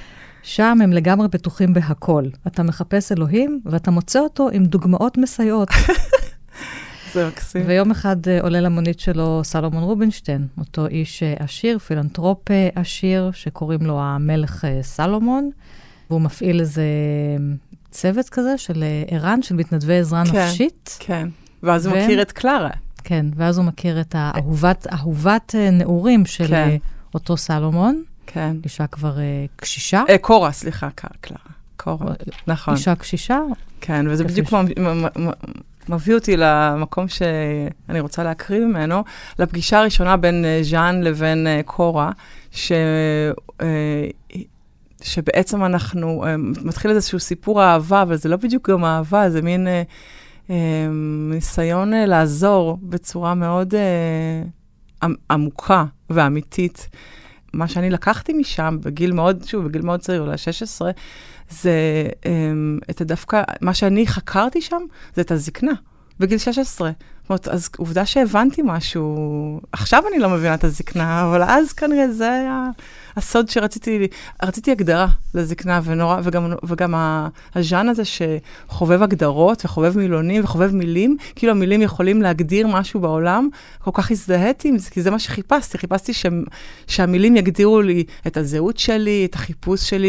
שם הם לגמרי בטוחים בהכל. אתה מחפש אלוהים, ואתה מוצא אותו עם דוגמאות מסייעות. זה מקסים. ויום אחד עולה למונית שלו סלומון רובינשטיין, אותו איש עשיר, פילנטרופ עשיר, שקוראים לו המלך סלומון, והוא מפעיל איזה צוות כזה של ערן, של מתנדבי עזרה נפשית. כן, ואז הוא מכיר את קלרה. כן, ואז הוא מכיר את אהובת נעורים של אותו סלומון. כן. אישה כבר קשישה. קורה, סליחה, קלרה. קורה, נכון. אישה קשישה. כן, וזה בדיוק מביא אותי למקום שאני רוצה להקריא ממנו, לפגישה הראשונה בין ז'אן לבין קורה, שבעצם אנחנו, מתחיל איזשהו סיפור אהבה, אבל זה לא בדיוק גם אהבה, זה מין ניסיון לעזור בצורה מאוד עמוקה ואמיתית. מה שאני לקחתי משם, בגיל מאוד צעיר, אולי 16, זה את הדווקא, מה שאני חקרתי שם, זה את הזקנה, בגיל 16. זאת אומרת, אז עובדה שהבנתי משהו, עכשיו אני לא מבינה את הזקנה, אבל אז כנראה זה היה הסוד שרציתי הגדרה לזקנה, וגם הז'אן הזה שחובב הגדרות, וחובב מילונים, וחובב מילים, כאילו המילים יכולים להגדיר משהו בעולם, כל כך הזדהיתי עם זה, כי זה מה שחיפשתי. חיפשתי שהמילים יגדירו לי את הזהות שלי, את החיפוש שלי,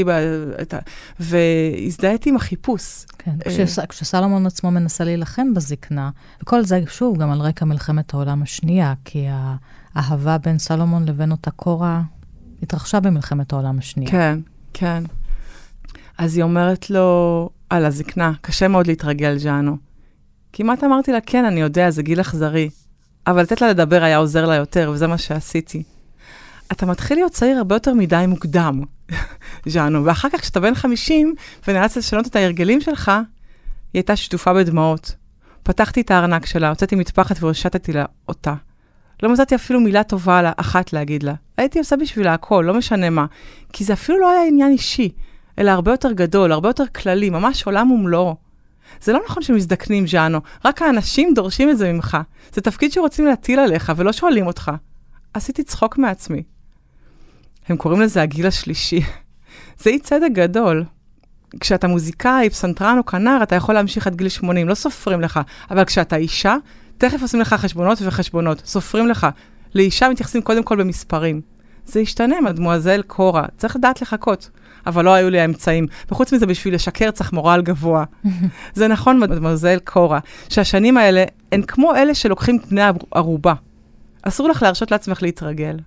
והזדהיתי עם החיפוש. כן, כשסלומון עצמו מנסה להילחם בזקנה, וכל זה שוב גם על רקע מלחמת העולם השנייה, כי האהבה בין סלומון לבין אותה קורה התרחשה במלחמת העולם השנייה. כן, כן. אז היא אומרת לו, על הזקנה, קשה מאוד להתרגל, ז'אנו. כמעט אמרתי לה, כן, אני יודע, זה גיל אכזרי. אבל לתת לה לדבר היה עוזר לה יותר, וזה מה שעשיתי. אתה מתחיל להיות צעיר הרבה יותר מדי מוקדם, ז'אנו, ואחר כך כשאתה בן 50, ונאלץ לשנות את ההרגלים שלך, היא הייתה שטופה בדמעות. פתחתי את הארנק שלה, הוצאתי מטפחת והושטתי לה אותה. לא מצאתי אפילו מילה טובה לה, אחת להגיד לה. הייתי עושה בשבילה הכל, לא משנה מה. כי זה אפילו לא היה עניין אישי, אלא הרבה יותר גדול, הרבה יותר כללי, ממש עולם ומלואו. זה לא נכון שמזדקנים, ז'אנו, רק האנשים דורשים את זה ממך. זה תפקיד שרוצים להטיל עליך ולא שואלים אותך. עשיתי צחוק מעצמי. הם קוראים לזה הגיל השלישי. זה אי צדק גדול. כשאתה מוזיקאי, פסנתרן או כנר, אתה יכול להמשיך עד גיל 80, לא סופרים לך. אבל כשאתה אישה, תכף עושים לך חשבונות וחשבונות, סופרים לך. לאישה מתייחסים קודם כל במספרים. זה ישתנה, מדמואזל קורה. צריך לדעת לחכות. אבל לא היו לי האמצעים. וחוץ מזה, בשביל לשקר צריך מורל גבוה. זה נכון, מדמואזל קורה, שהשנים האלה הן כמו אלה שלוקחים בני ערובה. אסור לך להרשות לעצמך להתרגל.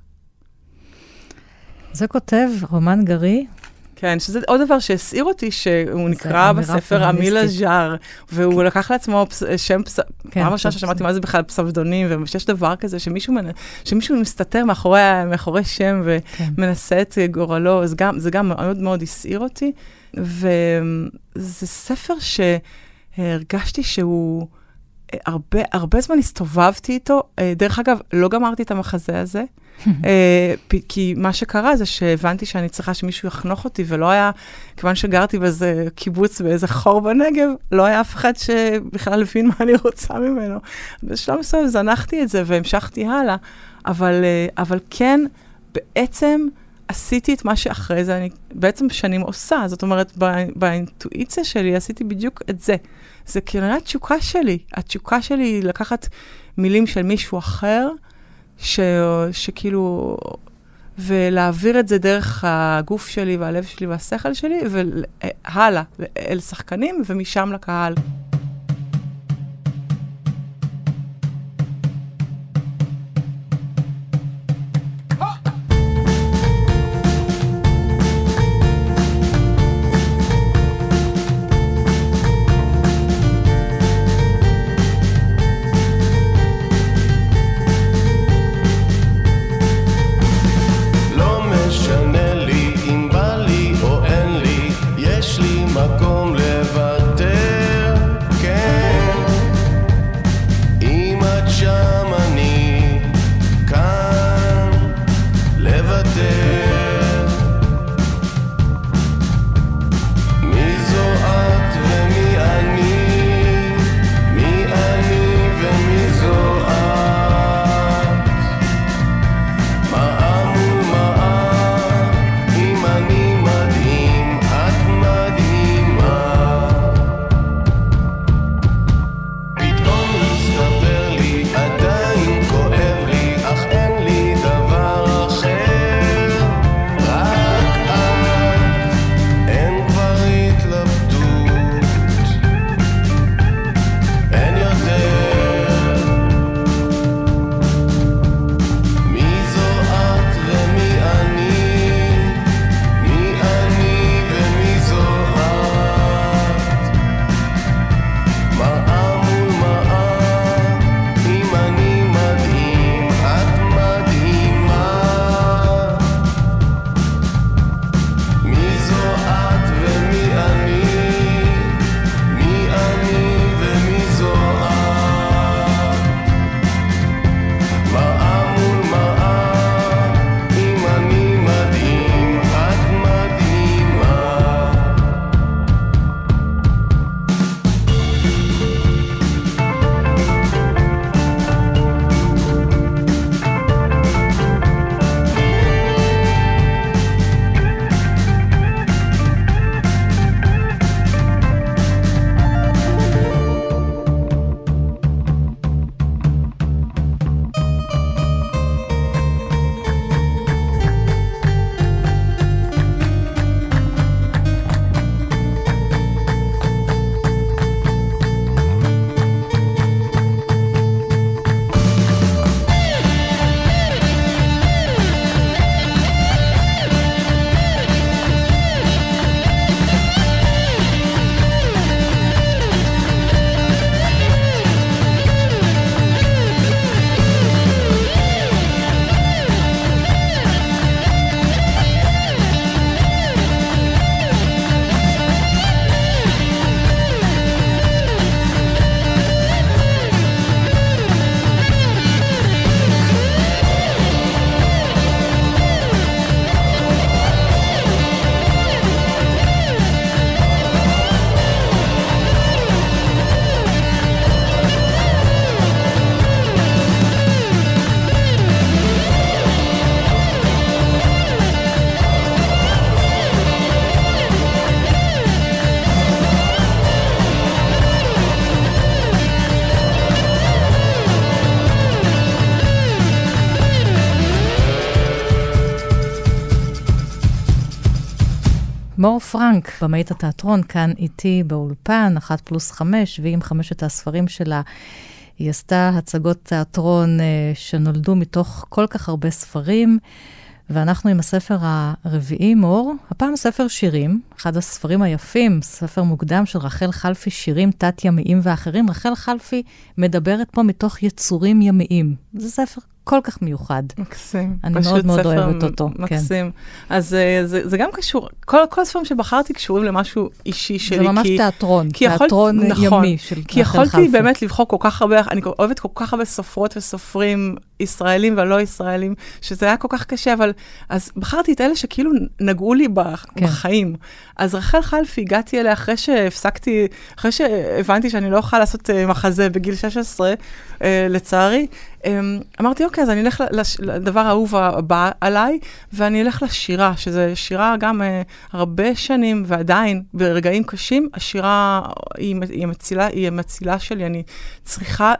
זה כותב רומן גרי. כן, שזה עוד דבר שהסעיר אותי, שהוא נקרא בספר אמילה ז'אר, והוא לקח לעצמו שם, פעם ראשונה ששמעתי מה זה בכלל פסבדונים, ושיש דבר כזה שמישהו מסתתר מאחורי שם ומנסה את גורלו, זה גם מאוד מאוד הסעיר אותי, וזה ספר שהרגשתי שהוא הרבה זמן הסתובבתי איתו, דרך אגב, לא גמרתי את המחזה הזה, כי מה שקרה זה שהבנתי שאני צריכה שמישהו יחנוך אותי, ולא היה, כיוון שגרתי באיזה קיבוץ, באיזה חור בנגב, לא היה אף אחד שבכלל הבין מה אני רוצה ממנו. בשלב מסוים זנחתי את זה והמשכתי הלאה, אבל כן, בעצם עשיתי את מה שאחרי זה, אני בעצם שנים עושה, זאת אומרת, באינטואיציה שלי עשיתי בדיוק את זה. זה כנראה התשוקה שלי היא לקחת מילים של מישהו אחר, שכאילו, ולהעביר את זה דרך הגוף שלי והלב שלי והשכל שלי, והלאה, אל שחקנים ומשם לקהל. מקום לוותר מור פרנק, במאית התיאטרון, כאן איתי באולפן, 1+5, ועם 5 הספרים שלה, היא עשתה הצגות תיאטרון שנולדו מתוך כל כך הרבה ספרים, ואנחנו עם הספר הרביעי, מור, הפעם ספר שירים, אחד הספרים היפים, ספר מוקדם של רחל חלפי, שירים תת-ימיים ואחרים. רחל חלפי מדברת פה מתוך יצורים ימיים. זה ספר כל כך מיוחד. מקסים. אני מאוד מאוד אוהבת אותו. מקסים. כן. אז זה גם קשור, כל הספרים שבחרתי קשורים למשהו אישי שלי. זה ממש תיאטרון, תיאטרון ימי של רחל חלפי. כי יכולתי באמת לבחור כל כך הרבה, אני אוהבת כל כך הרבה סופרות וסופרים ישראלים ולא ישראלים, שזה היה כל כך קשה, אבל אז בחרתי את אלה שכאילו נגעו לי בחיים. אז רחל חלפי, הגעתי אליה אחרי שהפסקתי, אחרי שהבנתי שאני לא אוכל לעשות מחזה בגיל 16, לצערי, אמרתי, אוקיי, אז אני אלך לדבר האהוב הבא עליי, ואני אלך לשירה, שזה שירה גם הרבה שנים, ועדיין, ברגעים קשים, השירה היא מצילה שלי, אני צריכה,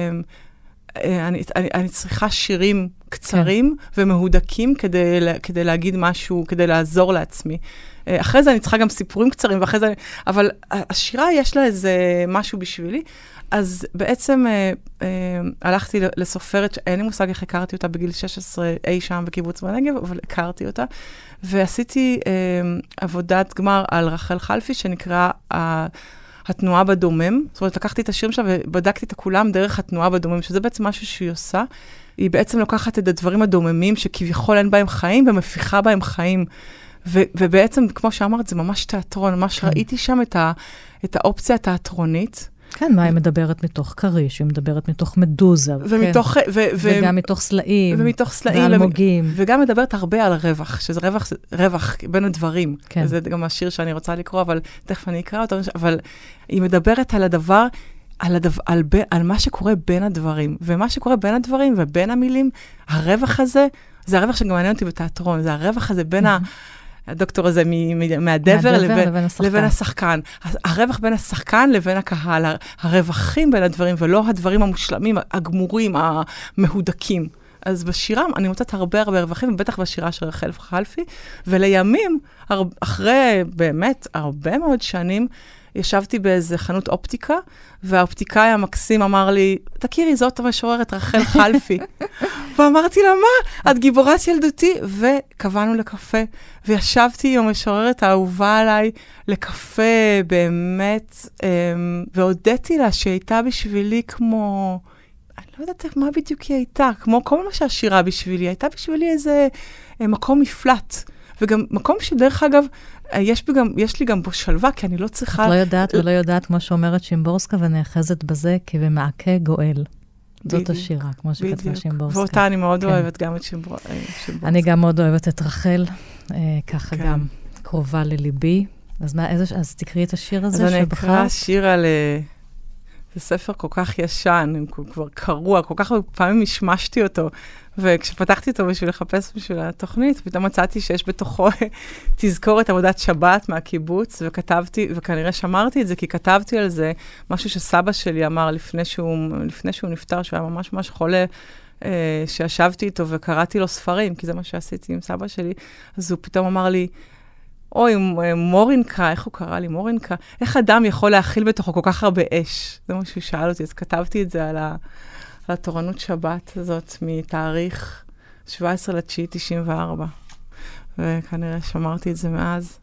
אני צריכה שירים קצרים ומהודקים כדי להגיד משהו, כדי לעזור לעצמי. אחרי זה אני צריכה גם סיפורים קצרים, ואחרי זה, אבל השירה יש לה איזה משהו בשבילי, אז בעצם הלכתי לסופרת, שאין לי מושג איך הכרתי אותה בגיל 16 אי שם בקיבוץ בנגב, אבל הכרתי אותה, ועשיתי עבודת גמר על רחל חלפי, שנקרא התנועה בדומם. זאת אומרת, לקחתי את השירים שלה ובדקתי את כולם דרך התנועה בדומם, שזה בעצם משהו שהיא עושה. היא בעצם לוקחת את הדברים הדוממים, שכביכול אין בהם חיים, ומפיחה בהם חיים. ובעצם, כמו שאמרת, זה ממש תיאטרון, ממש ראיתי שם את האופציה התיאטרונית. כן, מה היא מדברת מתוך קריש, היא מדברת מתוך מדוזה. וגם מתוך סלעים. ומתוך סלעים. ואלמוגים. וגם מדברת הרבה על רווח, שזה רווח בין הדברים. כן. זה גם השיר שאני רוצה לקרוא, אבל תכף אני אקרא אותו, אבל היא מדברת על הדבר, על מה שקורה בין הדברים. ומה שקורה בין הדברים ובין המילים, הרווח הזה, זה הרווח שגם מעניין אותי בתיאטרון, זה הרווח הזה בין הדוקטור הזה מהדבר לבין השחקן. הרווח בין השחקן לבין הקהל, הרווחים בין הדברים, ולא הדברים המושלמים, הגמורים, המהודקים. אז בשירה אני מוצאת הרבה רווחים, ובטח בשירה של רחל חלפי, ולימים, אחרי באמת הרבה מאוד שנים, ישבתי באיזה חנות אופטיקה, והאופטיקאי המקסים אמר לי, תכירי, זאת המשוררת רחל חלפי. ואמרתי לה, מה? את גיבורת ילדותי? וקבענו לקפה, וישבתי עם המשוררת האהובה עליי לקפה, באמת, והודיתי לה שהייתה בשבילי כמו, אני לא יודעת מה בדיוק היא הייתה, כמו כל מה שהשירה בשבילי, הייתה בשבילי איזה מקום מפלט. וגם מקום שדרך אגב, יש לי גם בו שלווה, כי אני לא צריכה... את לא יודעת ולא יודעת, כמו שאומרת שימבורסקה, ונאחזת בזה כבמעקה גואל. זאת השירה, כמו שכתבה שימבורסקה. ואותה אני מאוד אוהבת גם את שימבורסקה. אני גם מאוד אוהבת את רחל, ככה גם קרובה לליבי. אז תקראי את השיר הזה שבחרת. אז אני אקרא שיר על... זה ספר כל כך ישן, כבר קרוע, כל כך פעמים השמשתי אותו, וכשפתחתי אותו בשביל לחפש בשביל התוכנית, פתאום מצאתי שיש בתוכו תזכורת עבודת שבת מהקיבוץ, וכתבתי, וכנראה שמרתי את זה, כי כתבתי על זה משהו שסבא שלי אמר לפני שהוא נפטר, שהוא היה ממש ממש חולה, שישבתי איתו וקראתי לו ספרים, כי זה מה שעשיתי עם סבא שלי, אז הוא פתאום אמר לי, אוי, מורינקה, איך הוא קרא לי? מורינקה, איך אדם יכול להכיל בתוכו כל כך הרבה אש? זה מה שהוא שאל אותי, אז כתבתי את זה על התורנות שבת הזאת, מתאריך 17/9/94, וכנראה שמרתי את זה מאז.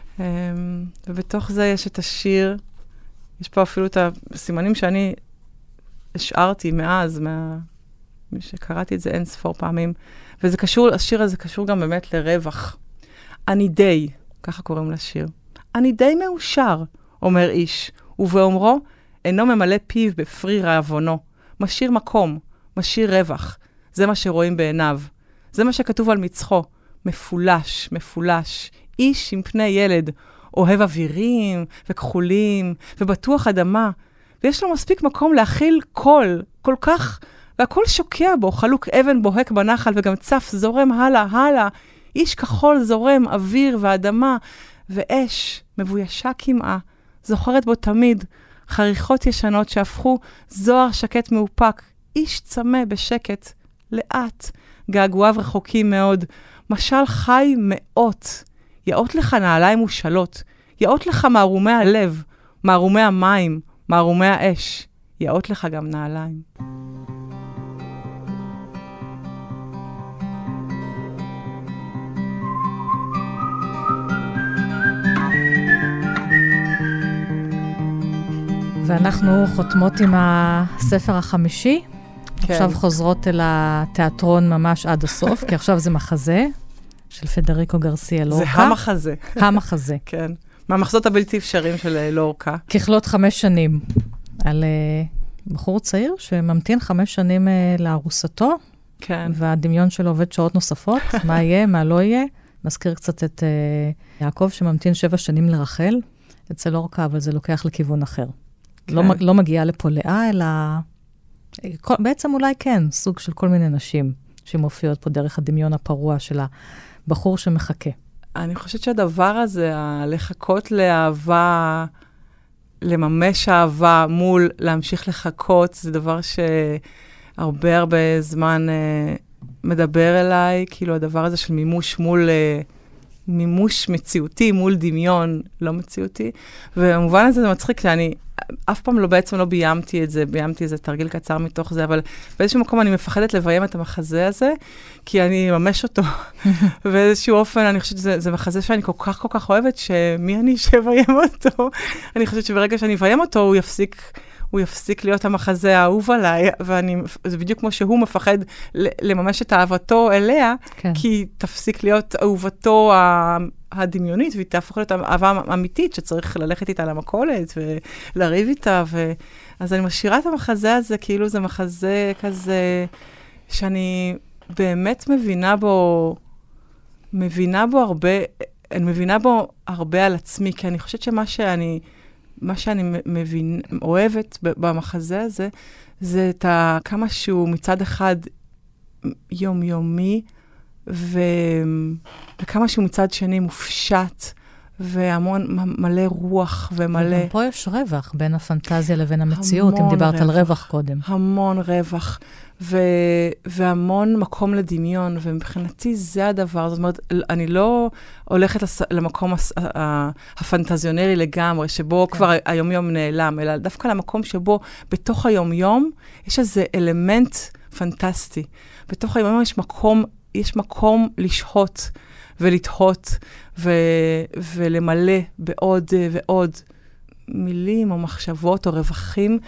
ובתוך זה יש את השיר, יש פה אפילו את הסימנים שאני השארתי מאז, שקראתי את זה אין ספור פעמים, וזה קשור, השיר הזה קשור גם באמת לרווח. אני די, ככה קוראים לשיר. אני די מאושר, אומר איש, ובאומרו, אינו ממלא פיו בפרי רעבונו. משאיר מקום, משאיר רווח. זה מה שרואים בעיניו. זה מה שכתוב על מצחו. מפולש, מפולש. איש עם פני ילד, אוהב אווירים וכחולים, ובטוח אדמה. ויש לו מספיק מקום להכיל קול, כל כך, והכל שוקע בו, חלוק אבן בוהק בנחל, וגם צף זורם הלאה, הלאה. איש כחול זורם, אוויר ואדמה, ואש מבוישה כמעה, זוכרת בו תמיד, חריכות ישנות שהפכו זוהר שקט מאופק, איש צמא בשקט, לאט, געגועיו רחוקים מאוד, משל חי מאות, יאות לך נעליים ושלות, יאות לך מערומי הלב, מערומי המים, מערומי האש, יאות לך גם נעליים. ואנחנו חותמות עם הספר החמישי. כן. עכשיו חוזרות אל התיאטרון ממש עד הסוף, כי עכשיו זה מחזה של פדריקו גרסיה לורקה. זה המחזה. המחזה. כן. מהמחזות הבלתי אפשריים של לורקה. ככלות 5 שנים. על בחור צעיר שממתין 5 שנים לארוסתו, כן. והדמיון שלו עובד שעות נוספות. מה יהיה, מה לא יהיה. מזכיר קצת את יעקב שממתין 7 שנים לרחל. אצל לורקה, אבל זה לוקח לכיוון אחר. כן. לא מגיעה לפה לאה, אלא בעצם אולי כן, סוג של כל מיני נשים שמופיעות פה דרך הדמיון הפרוע של הבחור שמחכה. אני חושבת שהדבר הזה, לחכות לאהבה, לממש אהבה מול להמשיך לחכות, זה דבר שהרבה הרבה זמן מדבר אליי, כאילו הדבר הזה של מימוש מול מימוש מציאותי, מול דמיון לא מציאותי, ובמובן הזה זה מצחיק שאני אף פעם לא ביימתי את זה, ביימתי איזה תרגיל קצר מתוך זה, אבל באיזשהו מקום אני מפחדת לביים את המחזה הזה, כי אני אממש אותו. באיזשהו אופן, אני חושבת שזה מחזה שאני כל כך אוהבת, שמי אני שביים אותו? אני חושבת שברגע שאני אביים אותו, הוא יפסיק להיות המחזה האהוב עליי, וזה בדיוק כמו שהוא מפחד לממש את אהבתו אליה, כן. כי תפסיק להיות אהובתו הדמיונית, והיא תהפוך להיות אהבה אמיתית, שצריך ללכת איתה למכולת, ולריב איתה, אז אני משאירה את המחזה הזה, כאילו זה מחזה כזה, שאני באמת מבינה בו הרבה על עצמי, כי אני חושבת שמה שאני אוהבת במחזה הזה, זה את כמה שהוא מצד אחד יומיומי, וכמה שהוא מצד שני מופשט, והמון מלא רוח ומלא... וגם פה יש רווח בין הפנטזיה לבין המציאות, אם דיברת על רווח קודם. המון רווח, והמון מקום לדמיון, ומבחינתי זה הדבר. זאת אומרת, אני לא הולכת למקום הפנטזיונרי לגמרי, שבו כבר היום-יום נעלם, אלא דווקא למקום שבו בתוך היום-יום יש איזה אלמנט פנטסטי. בתוך היום-יום יש מקום לשהות ולתהות ולמלא בעוד ועוד מילים או מחשבות או רווחים,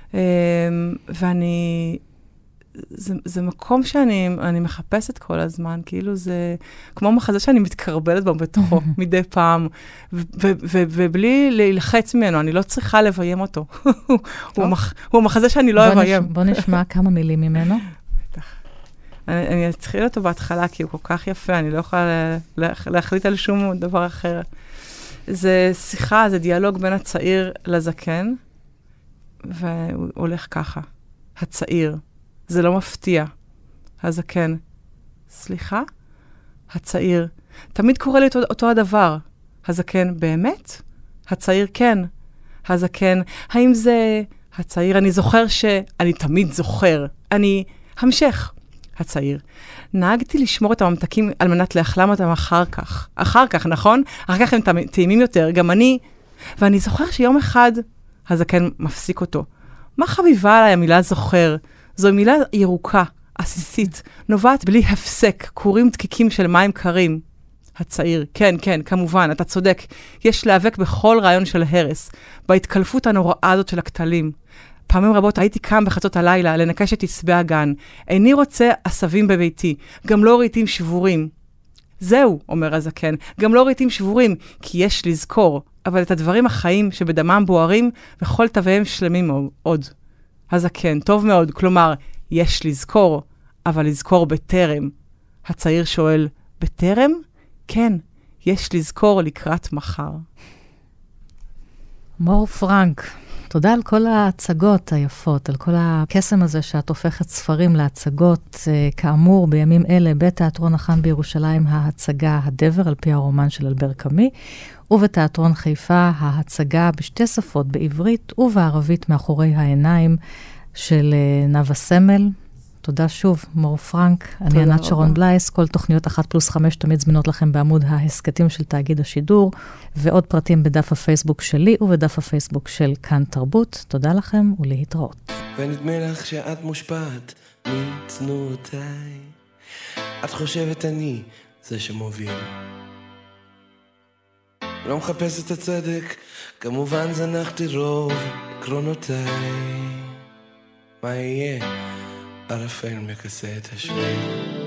זה מקום שאני מחפשת כל הזמן, כאילו זה כמו מחזה שאני מתקרבלת בו בתוכו מדי פעם, ובלי להילחץ ממנו, אני לא צריכה לביים אותו. הוא מחזה שאני לא אביים. בוא נשמע כמה מילים ממנו. אני אתחיל אותו בהתחלה, כי הוא כל כך יפה, אני לא יכולה להחליט על שום דבר אחר. זה שיחה, זה דיאלוג בין הצעיר לזקן, והוא הולך ככה. הצעיר, זה לא מפתיע. הזקן, סליחה? הצעיר, תמיד קורה לי אותו הדבר. הזקן, באמת? הצעיר, כן. הזקן, האם זה... הצעיר, אני זוכר שאני תמיד זוכר. אני המשך. הצעיר, נהגתי לשמור את הממתקים על מנת להחלם אותם אחר כך. אחר כך, נכון? אחר כך הם טעימים יותר, גם אני. ואני זוכר שיום אחד, הזקן מפסיק אותו. מה חביבה עליי המילה זוכר? זו מילה ירוקה, עסיסית, נובעת בלי הפסק, קורים דקיקים של מים קרים. הצעיר, כן, כן, כמובן, אתה צודק. יש להיאבק בכל רעיון של הרס, בהתקלפות הנוראה הזאת של הכתלים. פעמים רבות הייתי קם בחצות הלילה לנקש את עצבי הגן. איני רוצה עשבים בביתי, גם לא רהיטים שבורים. זהו, אומר הזקן, גם לא רהיטים שבורים, כי יש לזכור, אבל את הדברים החיים שבדמם בוערים, וכל תוויהם שלמים עוד. הזקן, טוב מאוד, כלומר, יש לזכור, אבל לזכור בטרם. הצעיר שואל, בטרם? כן, יש לזכור לקראת מחר. מור פרנק, תודה על כל ההצגות היפות, על כל הקסם הזה שאת הופכת ספרים להצגות. כאמור, בימים אלה, בתיאטרון החאן בירושלים, ההצגה הדבר, על פי הרומן של אלבר קאמי, ובתיאטרון חיפה, ההצגה בשתי שפות, בעברית ובערבית, מאחורי העיניים של נאוה סמל. תודה שוב, מור פרנק. אני ענת שרון בלייס. כל תוכניות 1+5 תמיד זמינות לכם בעמוד ההסקטים של תאגיד השידור, ועוד פרטים בדף הפייסבוק שלי ובדף הפייסבוק של כאן תרבות. תודה לכם ולהתראות. ונדמה לך שאת מושפעת מצנועותיי, את חושבת אני זה שמוביל, לא מחפש את הצדק, כמובן זנחתי רוב עקרונותיי. מה יהיה? ערפל מכסה את השביל.